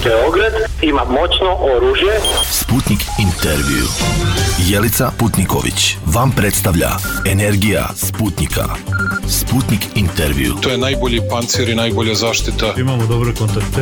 Beograd ima moćno oružje. Sputnik intervju. Jelica Putniković vam predstavlja Energija Sputnika. Sputnik intervju. To je najbolji pancir i najbolja zaštita. Imamo dobre kontakte.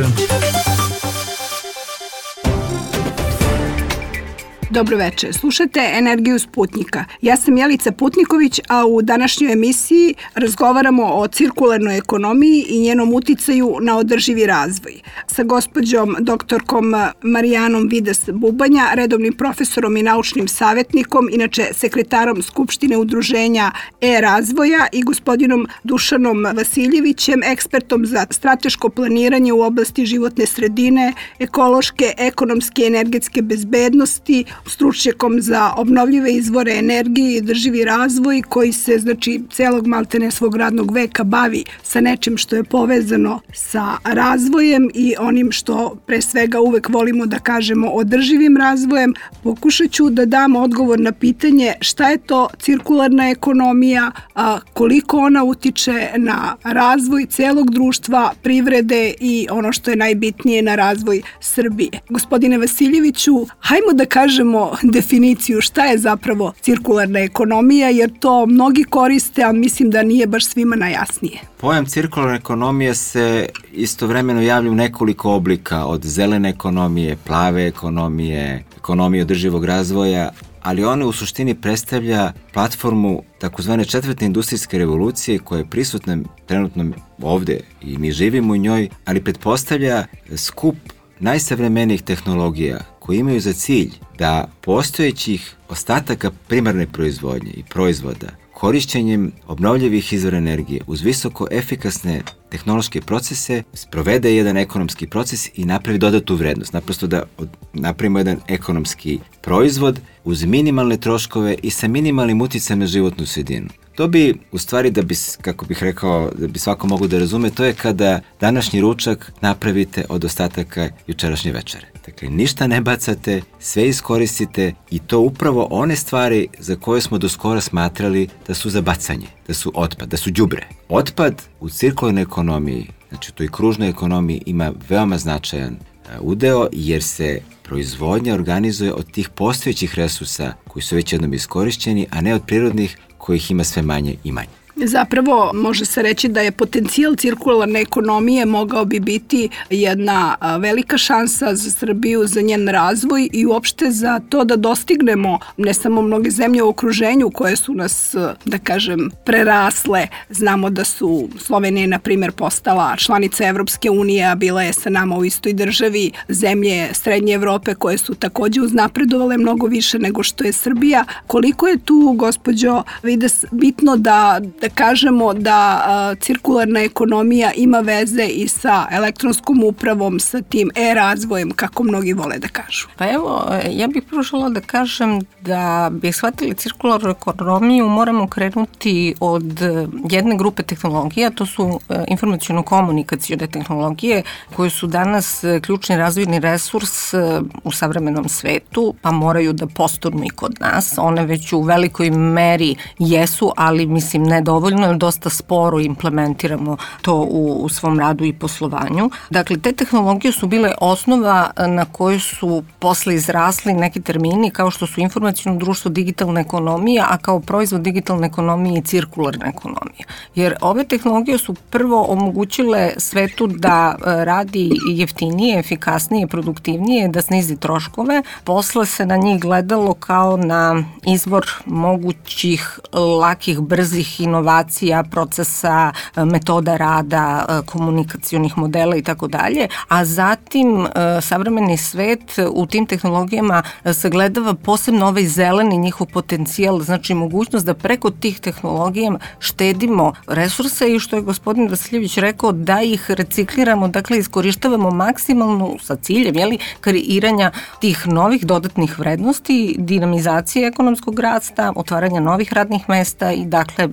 Dobro večer, slušate Energiju Sputnika. Ja sam Jelica Putniković, a u današnjoj emisiji razgovaramo o cirkularnoj ekonomiji i njenom uticaju na održivi razvoj. Sa gospođom doktorkom Marijanom Vidas Bubanja, redovnim profesorom i naučnim savjetnikom, inače sekretarom Skupštine udruženja E-razvoja, i gospodinom Dušanom Vasiljevićem, ekspertom za strateško planiranje u oblasti životne sredine, ekološke, ekonomske i energetske bezbednosti, stručnjakom za obnovljive izvore energije i održivi razvoj, koji se, celog maltene svog radnog veka bavi sa nečim što je povezano sa razvojem i onim što pre svega uvek volimo da kažemo održivim razvojem. Pokušat ću da dam odgovor na pitanje šta je to cirkularna ekonomija, koliko ona utiče na razvoj celog društva, privrede i ono što je najbitnije, na razvoj Srbije. Gospodine Vasiljeviću, hajmo da kažemo definiciju šta je zapravo cirkularna ekonomija, jer to mnogi koriste, a mislim da nije baš svima najjasnije. Pojam cirkularna ekonomija se istovremeno javlja u nekoliko oblika, od zelene ekonomije, plave ekonomije, ekonomije održivog razvoja, ali ona u suštini predstavlja platformu takozvane četvrte industrijske revolucije koja je prisutna trenutno ovde i mi živimo u njoj, ali pretpostavlja skup najsavremenijih tehnologija koji imaju za cilj da postojećih ostataka primarne proizvodnje i proizvoda korišćenjem obnovljivih izvora energije uz visoko efikasne tehnološke procese sprovede jedan ekonomski proces i napravi dodatu vrednost. Naprosto da napravimo jedan ekonomski proizvod uz minimalne troškove i sa minimalnim uticajem na životnu sredinu. To bi, u stvari, da bi, kako bih rekao, da bi svako mogu da razume, to je kada današnji ručak napravite od ostataka jučerašnje večere. Dakle, ništa ne bacate, sve iskoristite i to upravo one stvari za koje smo do skora smatrali da su za bacanje, da su otpad, da su đubre. Otpad u cirkularnoj ekonomiji, znači u toj kružnoj ekonomiji, ima veoma značajan udeo jer se proizvodnja organizuje od tih postojećih resursa koji su već jednom iskorišćeni, a ne od prirodnih kojih ima sve manje i manje. Zapravo, može se reći da je potencijal cirkularne ekonomije mogao bi biti jedna velika šansa za Srbiju, za njen razvoj i uopšte za to da dostignemo ne samo mnoge zemlje u okruženju koje su nas, da kažem, prerasle. Znamo da su Slovenija, na primjer, postala članica Evropske unije, a bila je sa nama u istoj državi, zemlje Srednje Evrope koje su takođe uznapredovale mnogo više nego što je Srbija. Koliko je tu, gospođo Vidas, bitno da kažemo da cirkularna ekonomija ima veze i sa elektronskom upravom, sa tim e-razvojem, kako mnogi vole da kažu? Pa evo, ja bih prvo žela da kažem da bi shvatili cirkularnu ekonomiju moramo krenuti od jedne grupe tehnologija, to su informaciono-komunikacione tehnologije koje su danas ključni razvojni resurs u savremenom svetu, pa moraju da postanu i kod nas. One već u velikoj meri jesu, ali mislim ne dovoljno, jer dosta sporo implementiramo to u svom radu i poslovanju. Dakle, te tehnologije su bile osnova na kojoj su posle izrasli neki termini kao što su informaciono društvo, digitalna ekonomija, a kao proizvod digitalne ekonomije i cirkularna ekonomija. Jer ove tehnologije su prvo omogućile svetu da radi jeftinije, efikasnije, produktivnije, da snizi troškove. Posle se na njih gledalo kao na izvor mogućih lakih, brzih inovacija, procesa, metoda rada, komunikacionih modela i tako dalje, a zatim savremeni svet u tim tehnologijama sagledava posebno ovaj zeleni njihov potencijal, znači mogućnost da preko tih tehnologija štedimo resurse i što je gospodin Vasiljević rekao, da ih recikliramo, dakle iskorištavamo maksimalno sa ciljem, kreiranja tih novih dodatnih vrednosti, dinamizacije ekonomskog rasta, otvaranja novih radnih mesta i dakle jednog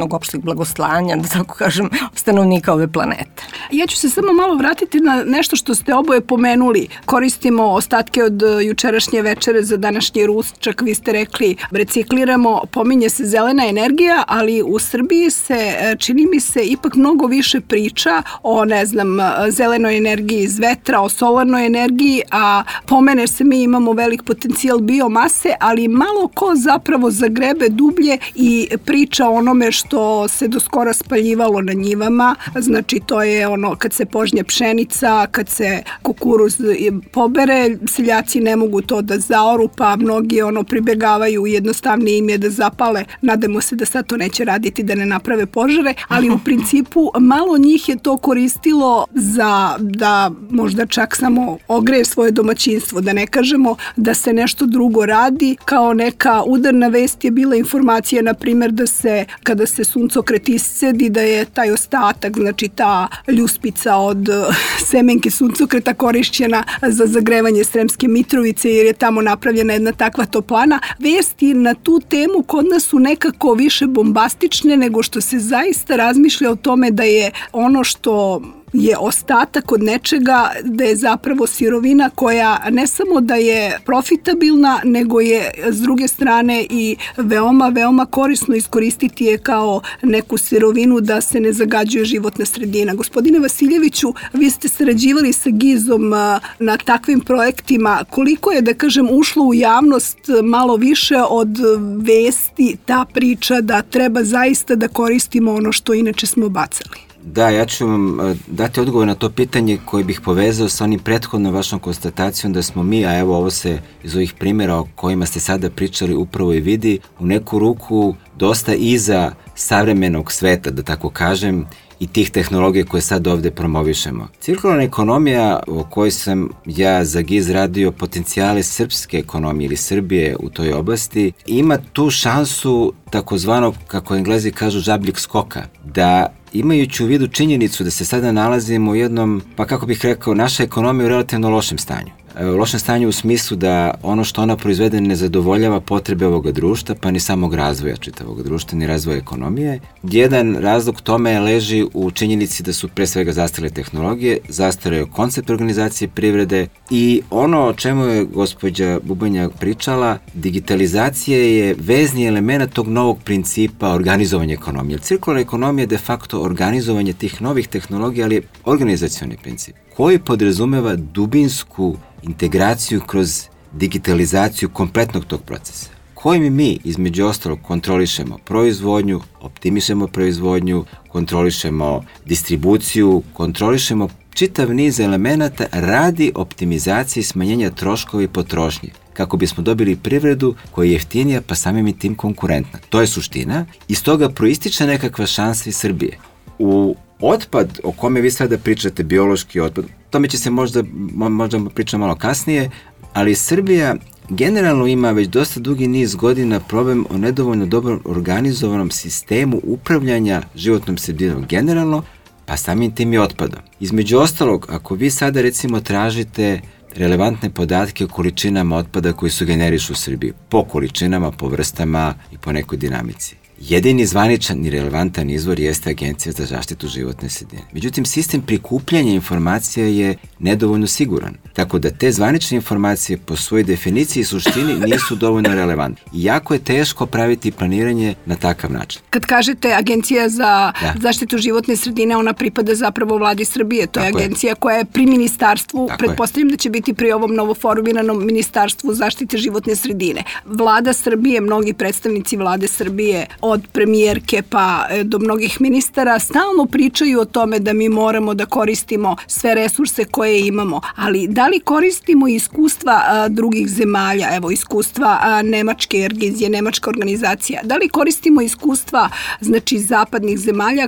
jednog opšteg blagostanja, da tako kažem, stanovnika ove planete. Ja ću se samo malo vratiti na nešto što ste oboje pomenuli. Koristimo ostatke od jučerašnje večere za današnji ručak. Vi ste rekli, recikliramo, pominje se zelena energija, ali u Srbiji se, čini mi se, ipak mnogo više priča o, zelenoj energiji iz vetra, o solarnoj energiji, a pomene se, mi imamo velik potencijal biomase, ali malo ko zapravo zagrebe dublje i priča o onome što se do skora spaljivalo na njivama. Znači, to je ono kad se požnje pšenica, kad se kukuruz pobere, seljaci ne mogu to da zaoru, pa mnogi pribegavaju, jednostavnije im je da zapale. Nadamo se da sad to neće raditi, da ne naprave požare, ali u principu malo njih je to koristilo za da možda čak samo ogreje svoje domaćinstvo, da ne kažemo da se nešto drugo radi. Kao neka udarna vest je bila informacija, na primjer, da se kada se suncokret iscedi, da je taj ostatak, znači ta ljuspica od semenke suncokreta korišćena za zagrevanje Sremske Mitrovice, jer je tamo napravljena jedna takva toplana. Vesti na tu temu kod nas su nekako više bombastične nego što se zaista razmišlja o tome da je ono što je ostatak od nečega, da je zapravo sirovina koja ne samo da je profitabilna, nego je s druge strane i veoma, veoma korisno iskoristiti je kao neku sirovinu da se ne zagađuje životna sredina. Gospodine Vasiljeviću, vi ste sarađivali sa GIZ-om na takvim projektima. Koliko je, da kažem, ušlo u javnost malo više od vesti ta priča da treba zaista da koristimo ono što inače smo bacali? Da, ja ću vam dati odgovor na to pitanje koje bih povezao sa onim prethodnom vašom konstatacijom da smo mi, a evo ovo se iz ovih primjera o kojima ste sada pričali upravo i vidi, u neku ruku dosta iza savremenog sveta, da tako kažem, i tih tehnologija koje sad ovde promovišemo. Cirkularna ekonomija o kojoj sam ja za GIZ radio potencijale srpske ekonomije ili Srbije u toj oblasti, ima tu šansu takozvanog, kako Englezi kažu, žabljeg skoka, da imajući u vidu činjenicu da se sada nalazimo u jednom, pa kako bih rekao, naša ekonomija je u relativno lošem stanju. Lošem stanju u smislu da ono što ona proizvede ne zadovoljava potrebe ovoga društva, pa ni samog razvoja čitavog društva, ni razvoja ekonomije. Jedan razlog tome leži u činjenici da su pre svega zastarele tehnologije, zastareo koncept organizacije privrede i ono o čemu je gospođa Bubanja pričala, digitalizacija je vezni element tog novog principa organizovanja ekonomije. Cirkularna ekonomija je de facto organizovanje tih novih tehnologija, ali je organizacioni princip koji podrazumeva dubinsku integraciju kroz digitalizaciju kompletnog tog procesa, kojim mi, između ostalog, kontrolišemo proizvodnju, optimišemo proizvodnju, kontrolišemo distribuciju, kontrolišemo čitav niz elemenata radi optimizacije i smanjenja troškova i potrošnje, kako bismo dobili privredu koja je jeftinija, pa samim i tim konkurentna. To je suština i stoga proističe nekakva šansa iz Srbije. U otpad o kome vi sada pričate, biološki otpad, tome će se možda pričati malo kasnije, ali Srbija generalno ima već dosta dugi niz godina problem o nedovoljno dobro organizovanom sistemu upravljanja životnom sredinom generalno, pa samim tim i otpadom. Između ostalog, ako vi sada recimo tražite relevantne podatke o količinama otpada koji se generišu u Srbiji, po količinama, po vrstama i po nekoj dinamici, jedini zvaničan i relevantan izvor jeste Agencija za zaštitu životne sredine. Međutim, sistem prikupljanja informacija je nedovoljno siguran, tako da te zvanične informacije po svojoj definiciji i suštini nisu dovoljno relevantne. I jako je teško praviti planiranje na takav način. Kad kažete Agencija za zaštitu životne sredine, ona pripada zapravo vladi Srbije. To je agencija koja je pri ministarstvu, pretpostavljam da će biti pri ovom novoformiranom ministarstvu zaštite životne sredine. Vlada Srbije, mnogi predstavnici vlade Srbije, od premijerke pa do mnogih ministara, stalno pričaju o tome da mi moramo da koristimo sve resurse koje imamo. Ali da li koristimo iskustva drugih zemalja, evo iskustva Nemačke, jer GIZ je nemačka organizacija, da li koristimo iskustva znači zapadnih zemalja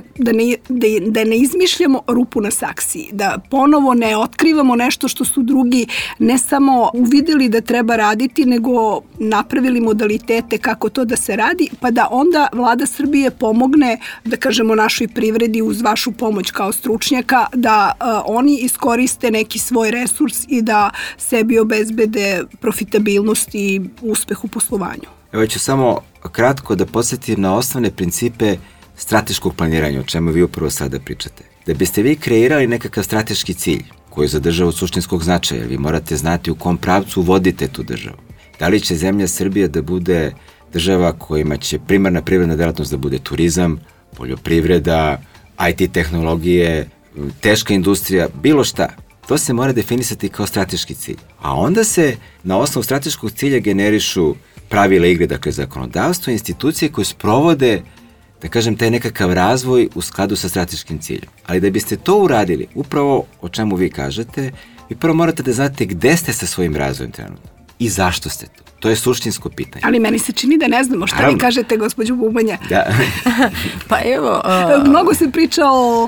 da ne izmišljamo rupu na saksiji, da ponovo ne otkrivamo nešto što su drugi ne samo uvideli da treba raditi, nego napravili modalitete kako to da se radi, pa da onda vlada Srbije pomogne, da kažemo, našoj privredi uz vašu pomoć kao stručnjaka, da oni iskoriste neki svoj resurs i da sebi obezbede profitabilnost i uspeh u poslovanju. Evo ću samo kratko da podsjetim na osnovne principe strateškog planiranja, o čemu vi upravo sada pričate. Da biste vi kreirali nekakav strateški cilj koji je za državu suštinskog značaja, vi morate znati u kom pravcu vodite tu državu. Da li će zemlja Srbija da bude država kojima će primarna privredna delatnost da bude turizam, poljoprivreda, IT tehnologije, teška industrija, bilo šta. To se mora definisati kao strateški cilj. A onda se na osnovu strateškog cilja generišu pravila igre, dakle zakonodavstvo, institucije koje sprovode, da kažem, taj nekakav razvoj u skladu sa strateškim ciljem. Ali da biste to uradili, upravo o čemu vi kažete, vi prvo morate da znate gde ste sa svojim razvojem trenutno i zašto ste tu. To je suštinsko pitanje. Ali meni se čini da ne znamo šta vi kažete, gospođo Bubanja. Da. Pa evo... Mnogo se priča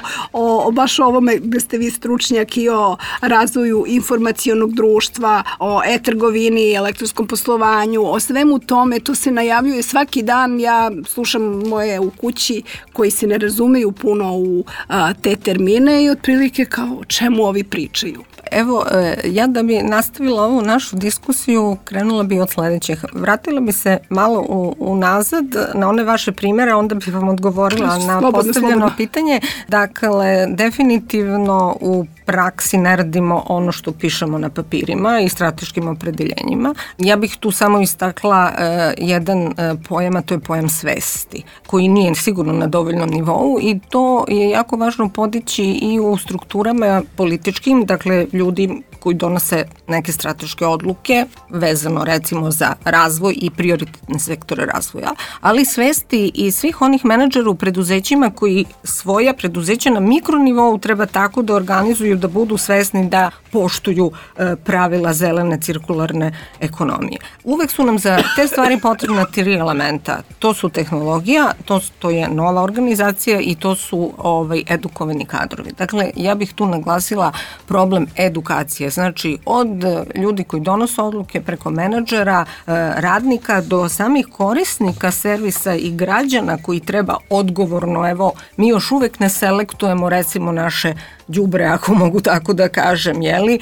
o baš ovome gde ste vi stručnjak i o razvoju informacionog društva, o e-trgovini, elektronskom poslovanju, o svemu tome. To se najavljuje svaki dan. Ja slušam moje u kući koji se ne razumeju puno u te termine i otprilike kao o čemu ovi pričaju. Evo, ja da bi nastavila ovu našu diskusiju, krenula bi od sledećeg. Vratila bi se malo unazad na one vaše primjere, onda bih vam odgovorila na postavljeno pitanje. Dakle, definitivno u praksi ne radimo ono što pišemo na papirima i strateškim opredeljenjima. Ja bih tu samo istakla jedan pojam, a to je pojam svesti, koji nije sigurno na dovoljnom nivou i to je jako važno podići i u strukturama političkim, dakle ljudi koji donose neke strateške odluke vezano recimo za razvoj i prioritetne sektore razvoja, ali svesti i svih onih menadžera u preduzećima koji svoja preduzeća na mikronivou treba tako da organizuju da budu svesni da poštuju pravila zelene cirkularne ekonomije. Uvek su nam za te stvari potrebna 3 elementa. To su tehnologija, to je nova organizacija i to su edukovani kadrovi. Dakle, ja bih tu naglasila problem edukacije. Znači, od ljudi koji donose odluke preko menadžera, radnika do samih korisnika servisa i građana koji treba odgovorno, evo, mi još uvek ne selektujemo recimo naše đubre, ako mogu tako da kažem, jeli?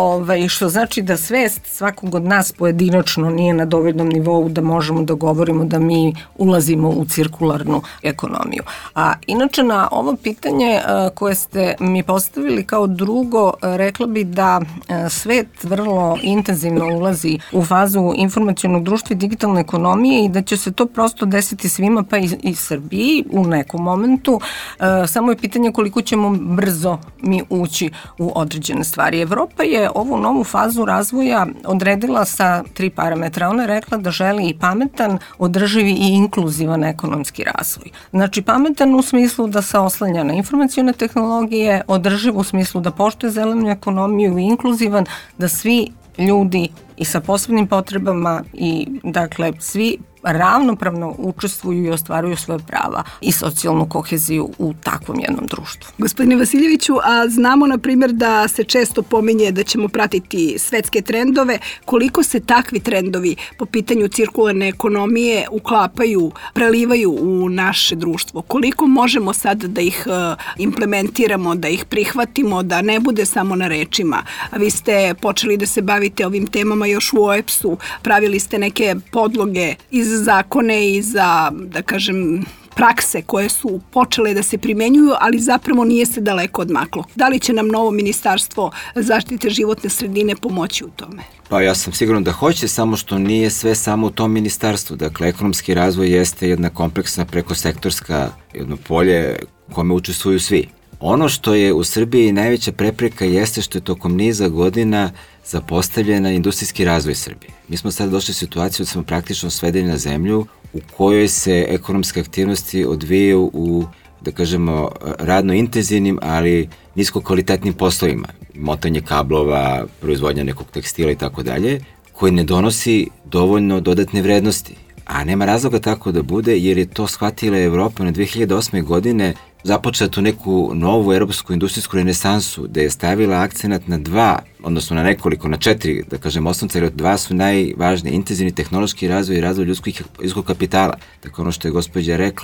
Što znači da svest svakog od nas pojedinačno nije na dovoljnom nivou da možemo da govorimo da mi ulazimo u cirkularnu ekonomiju. A inače na ovo pitanje koje ste mi postavili kao drugo, rekla bi da svet vrlo intenzivno ulazi u fazu informacionog društva i digitalne ekonomije i da će se to prosto desiti svima, pa i Srbiji u nekom momentu. Samo je pitanje koliko ćemo brzo mi ući u određene stvari. Evropa je ovu novu fazu razvoja odredila sa 3 parametra. Ona je rekla da želi i pametan, održivi i inkluzivan ekonomski razvoj. Znači, pametan u smislu da se oslanja na informacione tehnologije, održiv u smislu da poštuje zelenu ekonomiju i inkluzivan da svi ljudi i sa posebnim potrebama i dakle svi ravnopravno učestvuju i ostvaruju svoje prava i socijalnu koheziju u takvom jednom društvu. Gospodine Vasiljeviću, a znamo na primjer da se često pominje da ćemo pratiti svetske trendove. Koliko se takvi trendovi po pitanju cirkularne ekonomije uklapaju, prelivaju u naše društvo? Koliko možemo sad da ih implementiramo, da ih prihvatimo, da ne bude samo na rečima? Vi ste počeli da se bavite ovim temama još u OEBS-u, pravili ste neke podloge i za zakone i za, da kažem, prakse koje su počele da se primenjuju, ali zapravo nije se daleko odmaklo. Da li će nam novo ministarstvo zaštite životne sredine pomoći u tome? Pa ja sam siguran da hoće, samo što nije sve samo u tom ministarstvu. Dakle, ekonomski razvoj jeste jedna kompleksna prekosektorska jedno polje kome učestvuju svi. Ono što je u Srbiji najveća prepreka jeste što je tokom niza godina zapostavljena industrijski razvoj Srbije. Mi smo sad došli u situaciju da smo praktično svedeni na zemlju u kojoj se ekonomske aktivnosti odvijaju u, da kažemo, radno intenzivnim, ali nisko kvalitetnim poslovima. Motanje kablova, proizvodnja nekog tekstila i tako dalje, koji ne donosi dovoljno dodatne vrednosti. A nema razloga tako da bude, jer je to shvatila Evropa na 2008. godine, započela tu neku novu europsku industrijsku renesansu, da je stavila akcenat na 2, odnosno na nekoliko, na 4, da kažem, osnovca, jer 2 su najvažnije, intenzivni tehnološki razvoj i razvoj ljudskog kapitala. Tako ono što je gospođa rekla,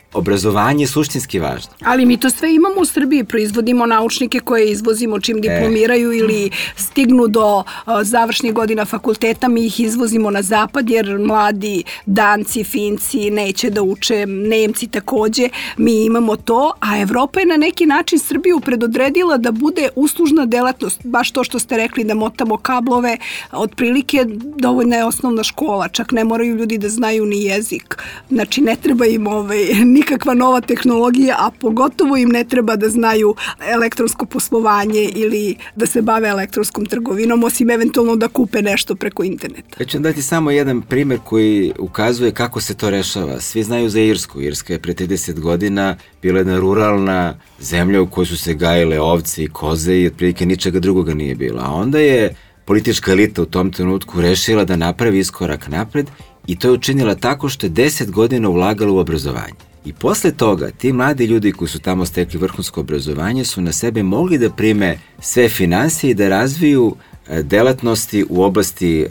obrazovanje je suštinski važno. Ali mi to sve imamo u Srbiji, proizvodimo naučnike koje izvozimo čim diplomiraju ili stignu do završnih godina fakulteta, mi ih izvozimo na zapad jer mladi Danci, Finci neće da uče, Nemci takođe, mi imamo to, a Evropa je na neki način Srbiju predodredila da bude uslužna delatnost, baš to što ste rekli da motamo kablove, otprilike dovoljna je osnovna škola, čak ne moraju ljudi da znaju ni jezik, znači ne treba im nikakva nova tehnologija, a pogotovo im ne treba da znaju elektronsko poslovanje ili da se bave elektronskom trgovinom, osim eventualno da kupe nešto preko interneta. Ja ću vam dati samo jedan primjer koji ukazuje kako se to rešava. Svi znaju za Irsku. Irska je pre 30 godina bila jedna ruralna zemlja u kojoj su se gajile ovce i koze i otprilike ničega drugoga nije bilo. A onda je politička elita u tom trenutku rešila da napravi iskorak napred i to je učinila tako što je 10 godina ulagala u obrazovanje. I posle toga, ti mladi ljudi koji su tamo stekli vrhunsko obrazovanje su na sebe mogli da prime sve finansije i da razviju delatnosti u oblasti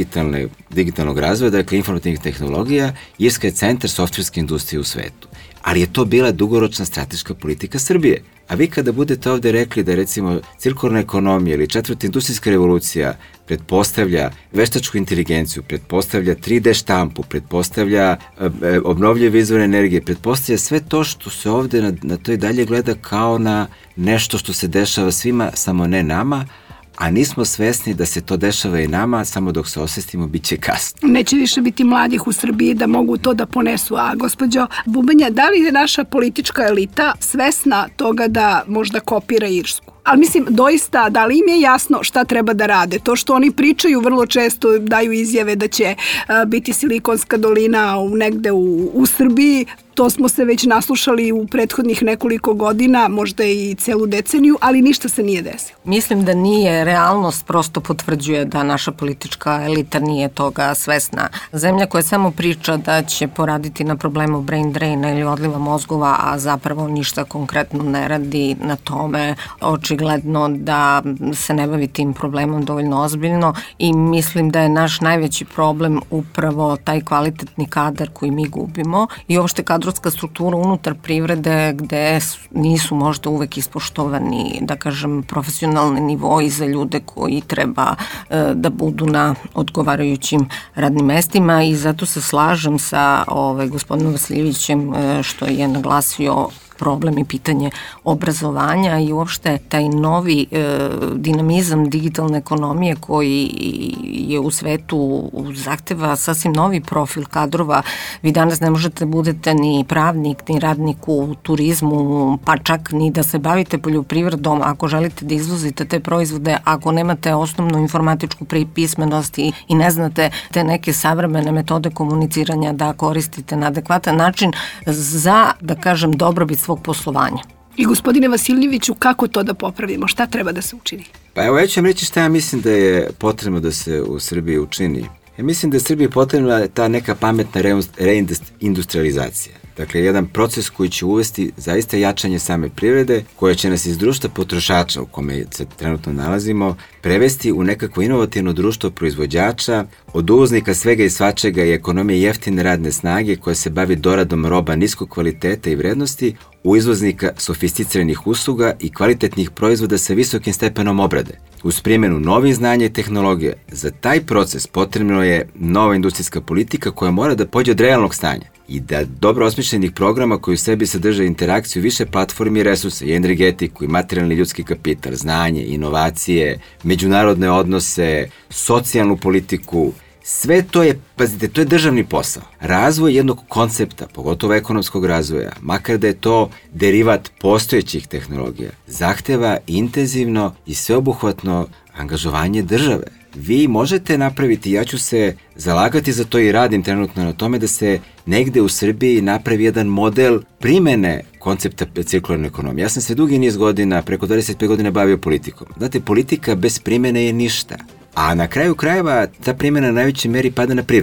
digitalnog razvoja, dakle informativnih tehnologija. Irska je centar softverske industrije u svetu. Ali je to bila dugoročna strateška politika Srbije. A vi kada budete ovde rekli da recimo cirkularna ekonomija ili 4. industrijska revolucija pretpostavlja veštačku inteligenciju, pretpostavlja 3D štampu, pretpostavlja obnovljive izvore energije, pretpostavlja sve to što se ovde na to i dalje gleda kao na nešto što se dešava svima, samo ne nama, a nismo svesni da se to dešava i nama, samo dok se osvestimo, bit će kasno. Neće više biti mladih u Srbiji da mogu to da ponesu. A gospođo Bubanja, da li je naša politička elita svesna toga da možda kopira Irsku? Ali mislim, doista, da li im je jasno šta treba da rade? To što oni pričaju vrlo često, daju izjave da će biti Silikonska dolina negde u Srbiji, to smo se već naslušali u prethodnih nekoliko godina, možda i celu deceniju, ali ništa se nije desilo. Mislim da nije, realnost prosto potvrđuje da naša politička elita nije toga svesna. Zemlja koja samo priča da će poraditi na problemu brain draina ili odliva mozgova, a zapravo ništa konkretno ne radi na tome, očigledno da se ne bavi tim problemom dovoljno ozbiljno i mislim da je naš najveći problem upravo taj kvalitetni kadar koji mi gubimo i uopšte kadrovska struktura unutar privrede gde nisu možda uvek ispoštovani, da kažem, profesionalni nivoi za ljude koji treba da budu na odgovarajućim radnim mestima i zato se slažem sa gospodinom Vasiljevićem što je naglasio problem i pitanje obrazovanja i uopšte taj novi dinamizam digitalne ekonomije koji je u svetu zahteva sasvim novi profil kadrova. Vi danas ne možete da budete ni pravnik, ni radnik u turizmu, pa čak ni da se bavite poljoprivredom ako želite da izvozite te proizvode, ako nemate osnovnu informatičku pismenost i ne znate te neke savremene metode komuniciranja da koristite na adekvatan način za, da kažem, dobrobit svog poslovanja. I gospodine Vasiljeviću, kako to da popravimo? Šta treba da se učini? Pa evo, ja ću vam reći šta ja mislim da je potrebno da se u Srbiji učini. Ja mislim da je Srbiji potrebna ta neka pametna reindustrializacija. Dakle, jedan proces koji će uvesti zaista jačanje same privrede, koja će nas iz društva potrošača u kome se trenutno nalazimo, prevesti u nekako inovativno društvo proizvođača, od uvoznika svega i svačega i ekonomije jeftine radne snage koja se bavi doradom roba niskog kvaliteta i vrednosti, u izvoznika sofisticiranih usluga i kvalitetnih proizvoda sa visokim stepenom obrade. Uz primjenu novih znanja i tehnologije, za taj proces potrebno je nova industrijska politika koja mora da pođe od realnog stanja i da dobro osmišljenih programa koji u sebi sadrže interakciju više platformi i resursa i energetiku i materijalni ljudski kapital, znanje, inovacije, međunarodne odnose, socijalnu politiku, sve to je, pazite, to je državni posao. Razvoj jednog koncepta, pogotovo ekonomskog razvoja, makar da je to derivat postojećih tehnologija, zahteva intenzivno i sveobuhvatno angažovanje države. Vi možete napraviti, ja ću se zalagati za to i radim trenutno na tome da se negde u Srbiji napravi jedan model primene koncepta cirkularne ekonomije. Ja sam se dugi niz godina, preko 25 godina bavio politikom. Znate, politika bez primene je ništa. A na kraju krajeva ta primjena na najvećoj meri pada na privredu.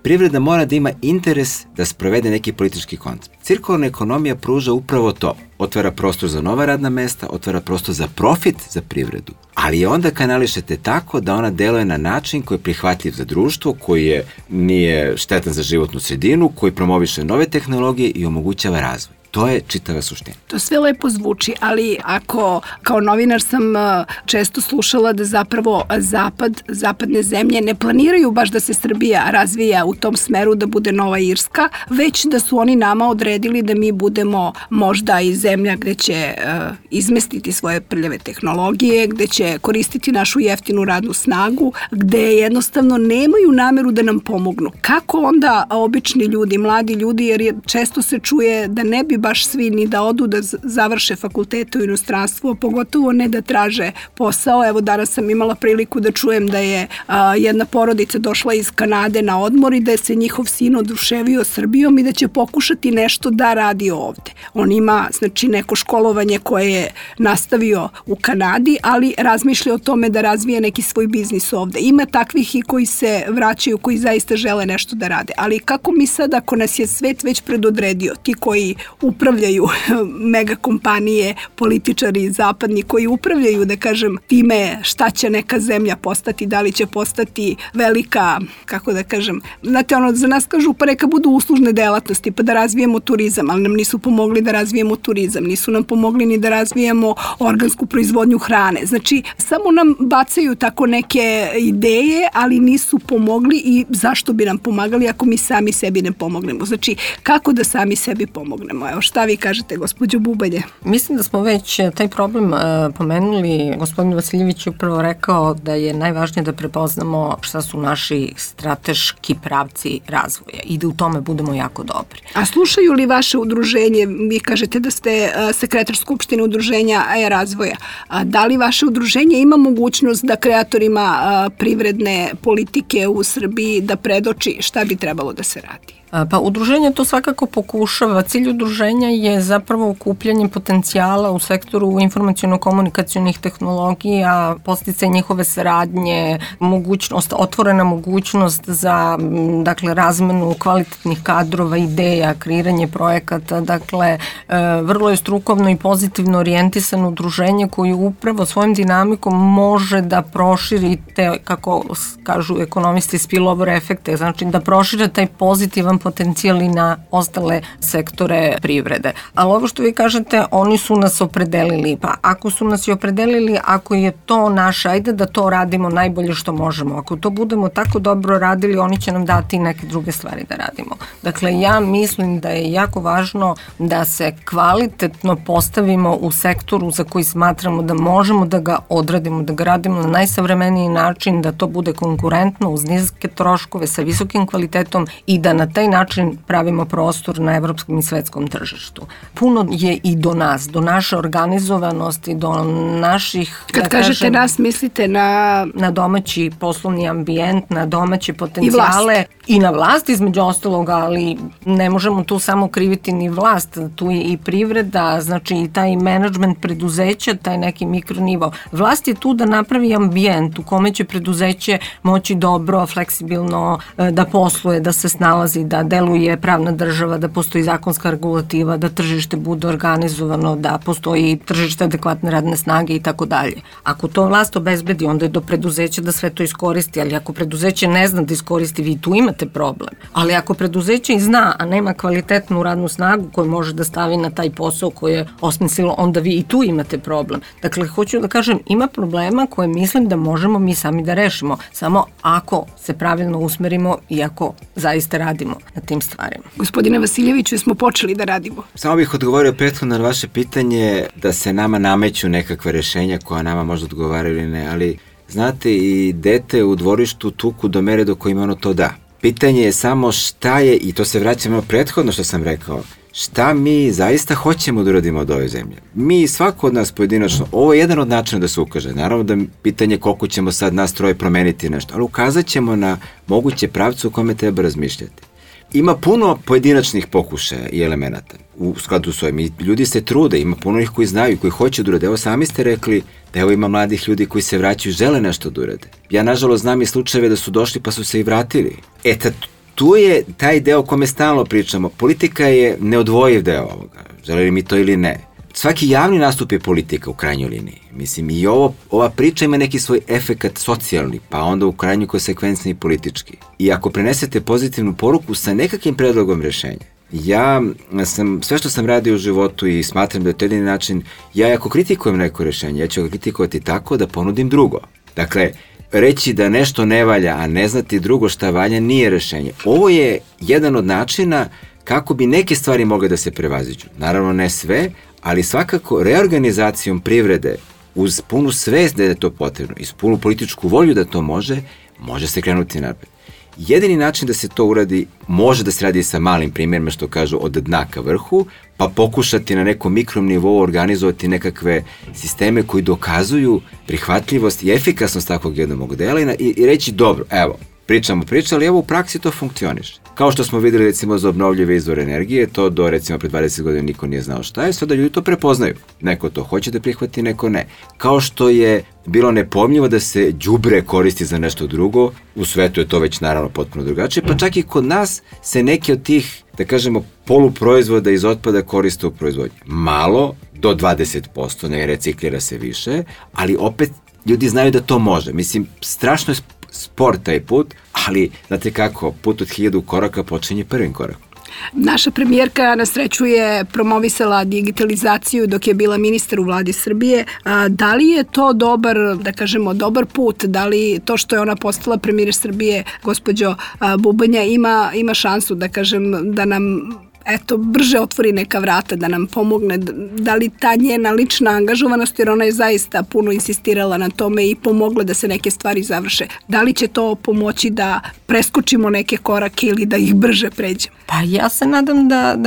privreda mora da ima interes da sprovede neki politički koncept. Cirkularna ekonomija pruža upravo to. Otvara prostor za nova radna mesta, otvara prostor za profit za privredu, ali je onda kanališete tako da ona deluje na način koji je prihvatljiv za društvo, koji nije štetan za životnu sredinu, koji promoviše nove tehnologije i omogućava razvoj. To je čitava suština. To sve lepo zvuči, ali ako kao novinar sam često slušala da zapravo zapadne zemlje ne planiraju baš da se Srbija razvija u tom smeru da bude Nova Irska, već da su oni nama odredili da mi budemo možda i zemlja gde će izmestiti svoje prljave tehnologije, gde će koristiti našu jeftinu radnu snagu, gde jednostavno nemaju nameru da nam pomognu. Kako onda obični ljudi, mladi ljudi, jer često se čuje da ne bi baš svi ni da odu da završe fakultete u inostranstvu, pogotovo ne da traže posao. Evo danas sam imala priliku da čujem da je jedna porodica došla iz Kanade na odmor i da je se njihov sin oduševio Srbijom i da će pokušati nešto da radi ovde. On ima znači neko školovanje koje je nastavio u Kanadi, ali razmišlja o tome da razvije neki svoj biznis ovde. Ima takvih i koji se vraćaju, koji zaista žele nešto da rade. Ali kako mi sad, ako nas je svet već predodredio, ti koji upravljaju mega kompanije, političari zapadni koji upravljaju, da kažem, time šta će neka zemlja postati, da li će postati velika, kako da kažem, znate ono, za nas kažu pa neka budu uslužne delatnosti, pa da razvijemo turizam, ali nam nisu pomogli da razvijemo turizam, nisu nam pomogli ni da razvijemo organsku proizvodnju hrane. Znači, samo nam bacaju tako neke ideje, ali nisu pomogli i zašto bi nam pomagali ako mi sami sebi ne pomognemo. Znači, kako da sami sebi pomognemo? Evo, šta vi kažete, gospođo Bubalje? Mislim da smo već taj problem pomenuli. Gospodin Vasiljević je upravo rekao da je najvažnije da prepoznamo šta su naši strateški pravci razvoja i da u tome budemo jako dobri. A slušaju li vaše udruženje, vi kažete da ste sekretar Skupštine udruženja razvoja, da li vaše udruženje ima mogućnost da kreatorima privredne politike u Srbiji da predoči šta bi trebalo da se radi? Pa udruženje to svakako pokušava. Cilj udruženja je zapravo okupljanje potencijala u sektoru informaciono-komunikacionih tehnologija, podsticaj njihove saradnje, otvorena mogućnost za razmenu kvalitetnih kadrova, ideja, kreiranje projekata. Dakle, vrlo je strukovno i pozitivno orijentisano udruženje koje upravo svojim dinamikom može da proširi te, kako kažu ekonomisti, spillover efekte, znači da prošire taj pozitivan potencijal i na ostale sektore privrede. Ali ovo što vi kažete, oni su nas opredelili. Pa ako su nas i opredelili, ako je to naše, ajde da to radimo najbolje što možemo. Ako to budemo tako dobro radili, oni će nam dati neke druge stvari da radimo. Dakle, ja mislim da je jako važno da se kvalitetno postavimo u sektoru za koji smatramo da možemo da ga odradimo, da ga radimo na najsavremeniji način, da to bude konkurentno uz niske troškove sa visokim kvalitetom i da na taj način pravimo prostor na evropskom i svetskom tržištu. Puno je i do nas, do naše organizovanosti, do naših... Kad kažete nas, mislite na domaći poslovni ambijent, na domaće potencijale i na vlast između ostaloga, ali ne možemo tu samo kriviti ni vlast, tu je i privreda, znači i taj menadžment preduzeća, taj neki mikronivo. Vlast je tu da napravi ambijent u kome će preduzeće moći dobro, fleksibilno da posluje, da se snalazi, da deluje pravna država, da postoji zakonska regulativa, da tržište bude organizovano, da postoji tržište adekvatne radne snage i tako dalje. Ako to vlast obezbedi, onda je do preduzeća da sve to iskoristi, ali ako preduzeće ne zna da iskoristi, vi tu imate problem. Ali ako preduzeće i zna, a nema kvalitetnu radnu snagu koju može da stavi na taj posao koji je osmislilo, onda vi i tu imate problem. Dakle, hoću da kažem, ima problema koje mislim da možemo mi sami da rešimo, samo ako se pravilno usmerimo i ako zaista radimo na tim stvarima. Gospodine Vasiljeviću, smo počeli da radimo. Samo bih odgovorio prethodno na vaše pitanje da se nama nameću nekakve rešenja koja nama možda odgovaraju ili ne, ali znate, i dete u dvorištu tuku do mere do kojima ono to da. Pitanje je samo šta je, i to se vraćamo na prethodno što sam rekao, šta mi zaista hoćemo da uradimo od ove zemlje. Mi, svako od nas pojedinačno, ovo je jedan od načina da se ukaže. Naravno da pitanje koliko ćemo sad nas troje promeniti nešto, ali ukazat ćemo na moguće pravce u kome treba razmišljati. Ima puno pojedinačnih pokušaja i elemenata u skladu s ovim. Ljudi se trude, ima puno ih koji znaju, koji hoće da urade. Evo sami ste rekli da evo ima mladih ljudi koji se vraćaju, žele nešto da urade. Ja nažalost znam i slučajeve da su došli pa su se i vratili. tu je taj deo o kome stalno pričamo. Politika je neodvojiv deo ovoga, želeli mi to ili ne. Svaki javni nastup je politika u krajnjoj liniji. Mislim, i ova priča ima neki svoj efekat socijalni, pa onda u krajnjoj konsekvencni i politički. I ako prenesete pozitivnu poruku sa nekakvim predlogom rešenja, sve što sam radio u životu i smatram da je to jedini način, ja ako kritikujem neko rešenje, ja ću ga kritikovati tako da ponudim drugo. Dakle, reći da nešto ne valja, a ne znati drugo šta valja, nije rešenje. Ovo je jedan od načina kako bi neke stvari mogle da se prevaziđu. Naravno ne sve, ali svakako reorganizacijom privrede uz punu svest da je to potrebno i s punu političku volju da to može se krenuti napred. Jedini način da se to uradi može da se radi sa malim primjerima, što kažu, od dna ka vrhu, pa pokušati na nekom mikrom nivou organizovati nekakve sisteme koji dokazuju prihvatljivost i efikasnost takvog jednog modela i reći dobro, evo, pričamo, ali evo u praksi to funkcioniše. Kao što smo videli recimo za obnovljive izvore energije, to do recimo pre 20 godina niko nije znao šta je, sada ljudi to prepoznaju. Neko to hoće da prihvati, neko ne. Kao što je bilo nepojmljivo da se đubre koristi za nešto drugo, u svetu je to već naravno potpuno drugačije, pa čak i kod nas se neki od tih, da kažemo, poluproizvoda iz otpada koriste u proizvodnji. Malo, do 20%, ne reciklira se više, ali opet ljudi znaju da to može. Mislim, strašno je spor taj put, ali znate kako, put od 1000 koraka počinje prvim korakom. Naša premijerka na sreću je promovisala digitalizaciju dok je bila ministar u vladi Srbije. Da li je to dobar put? Da li to što je ona postala premijer Srbije, gospođo Bubanja, ima šansu da nam brže otvori neka vrata, da nam pomogne? Da li ta njena lična angažovanost, jer ona je zaista puno insistirala na tome i pomogla da se neke stvari završe, da li će to pomoći da preskočimo neke korake ili da ih brže pređemo? Pa ja se nadam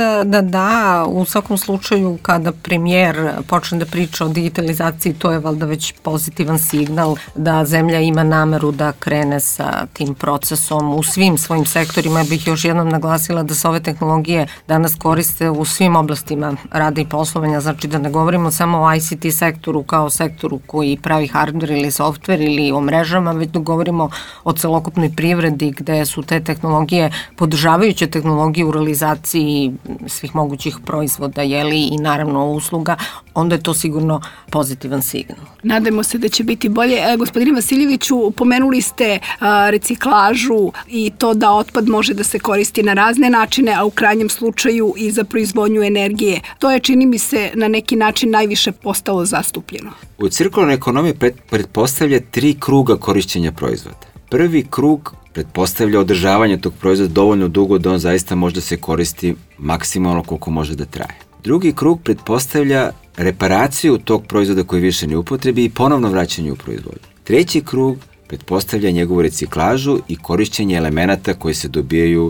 da u svakom slučaju kada premijer počne da priča o digitalizaciji, to je valjda već pozitivan signal da zemlja ima nameru da krene sa tim procesom u svim svojim sektorima. Ja bih još jednom naglasila da se ove tehnologije danas koriste u svim oblastima rada i poslovanja, znači da ne govorimo samo o ICT sektoru kao sektoru koji pravi hardware ili software ili o mrežama, već da govorimo o celokupnoj privredi gde su te tehnologije, podržavajuće tehnologije u realizaciji svih mogućih proizvoda, i naravno usluga, onda je to sigurno pozitivan signal. Nadajmo se da će biti bolje. Gospodine Vasiljeviću, pomenuli ste reciklažu i to da otpad može da se koristi na razne načine, a u krajnjem slučaju i za proizvodnju energije. To je, čini mi se, na neki način najviše postalo zastupljeno. U cirkularnoj ekonomiji pretpostavlja 3 kruga korišćenja proizvoda. Prvi krug pretpostavlja održavanje tog proizvoda dovoljno dugo da on zaista može da se koristi maksimalno koliko može da traje. Drugi krug pretpostavlja reparaciju tog proizvoda koji više ne upotrebi i ponovno vraćanje u proizvodnju. Treći krug pretpostavlja njegovu reciklažu i korišćenje elemenata koji se dobijaju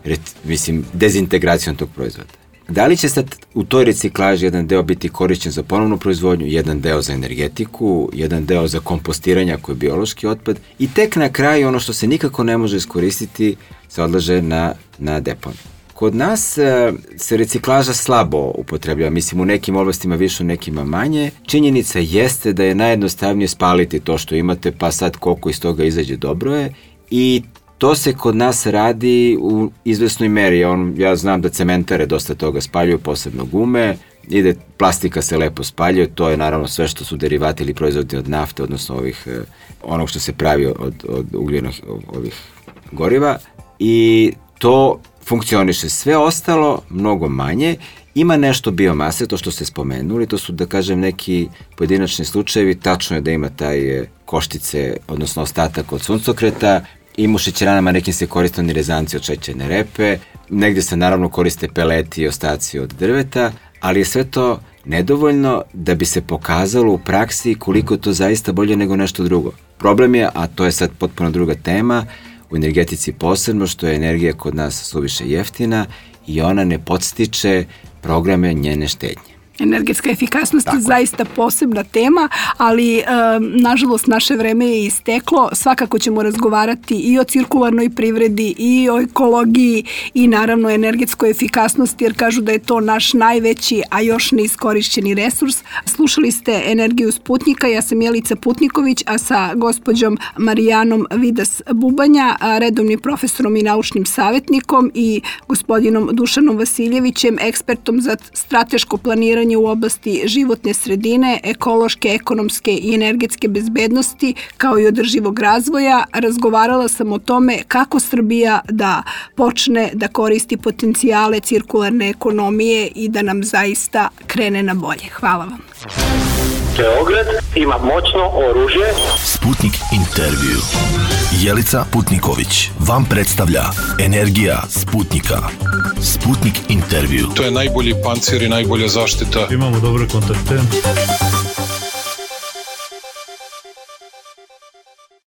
dezintegracijom tog proizvoda. Da li će sad u toj reciklaži jedan deo biti korišćen za ponovnu proizvodnju, jedan deo za energetiku, jedan deo za kompostiranje ako je biološki otpad i tek na kraju ono što se nikako ne može iskoristiti se odlaže na deponiju. Kod nas se reciklaža slabo upotrebljava, mislim u nekim oblastima više, u nekima manje. Činjenica jeste da je najjednostavnije spaliti to što imate, pa sad koliko iz toga izađe dobro je i to se kod nas radi u izvesnoj meri. Ja znam da cementare dosta toga spaljuju, posebno gume, plastika se lepo spaljuje, to je naravno sve što su derivati ili proizvodi od nafte, odnosno onog što se pravi od ugljenih goriva i to funkcioniše. Sve ostalo mnogo manje. Ima nešto biomase, to što ste spomenuli, to su da kažem neki pojedinačni slučajevi, tačno je da ima taj koštice, odnosno ostatak od suncokreta, ima u šećeranama nekim se koriste oni rezanci od šećerne repe, negde se naravno koriste peleti i ostaci od drveta, ali je sve to nedovoljno da bi se pokazalo u praksi koliko to zaista bolje nego nešto drugo. Problem je, a to je sad potpuno druga tema, u energetici posebno što je energija kod nas suviše jeftina i ona ne podstiče programe njene štednje. Energetska efikasnost je zaista posebna tema, ali nažalost naše vreme je isteklo. Svakako ćemo razgovarati i o cirkularnoj privredi i o ekologiji i naravno energetskoj efikasnosti, jer kažu da je to naš najveći, a još neiskorišćeni resurs. Slušali ste Energiju Sputnjika, ja sam Jelica Putniković, a sa gospođom Marijanom Vidas Bubanja, redovnim profesorom i naučnim savjetnikom, i gospodinom Dušanom Vasiljevićem, ekspertom za strateško planiranje u oblasti životne sredine, ekološke, ekonomske i energetske bezbednosti, kao i održivog razvoja. Razgovarala sam o tome kako Srbija da počne da koristi potencijale cirkularne ekonomije i da nam zaista krene na bolje. Hvala vam. Beograd ima moćno oružje. Sputnik intervju. Jelica Putniković vam predstavlja Energija Sputnika. Sputnik intervju. To je najbolji pancir i najbolja zaštita. Imamo dobre kontakte.